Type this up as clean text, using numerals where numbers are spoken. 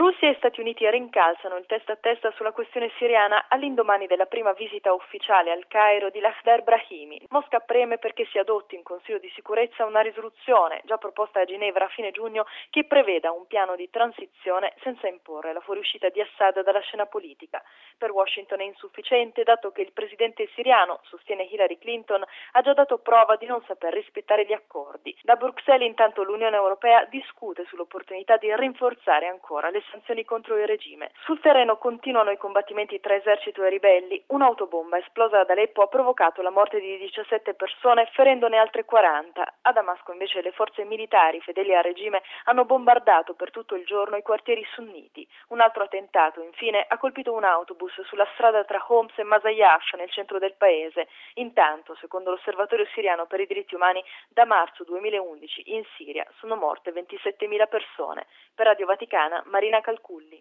Russia e Stati Uniti rincalzano il testa a testa sulla questione siriana all'indomani della prima visita ufficiale al Cairo di Lakhdar Brahimi. Mosca preme perché si adotti in Consiglio di sicurezza una risoluzione, già proposta a Ginevra a fine giugno, che preveda un piano di transizione senza imporre la fuoriuscita di Assad dalla scena politica. Per Washington è insufficiente, dato che il presidente siriano, sostiene Hillary Clinton, ha già dato prova di non saper rispettare gli accordi. Da Bruxelles intanto l'Unione Europea discute sull'opportunità di rinforzare ancora le sanzioni contro il regime. Sul terreno continuano i combattimenti tra esercito e ribelli. Un'autobomba esplosa ad Aleppo ha provocato la morte di 17 persone, ferendone altre 40. A Damasco invece le forze militari fedeli al regime hanno bombardato per tutto il giorno i quartieri sunniti. Un altro attentato, infine, ha colpito un autobus sulla strada tra Homs e Masayash nel centro del paese. Intanto, secondo l'Osservatorio siriano per i diritti umani, da marzo 2011 in Siria sono morte 27.000 persone. Per Radio Vaticana, Marina Calculli.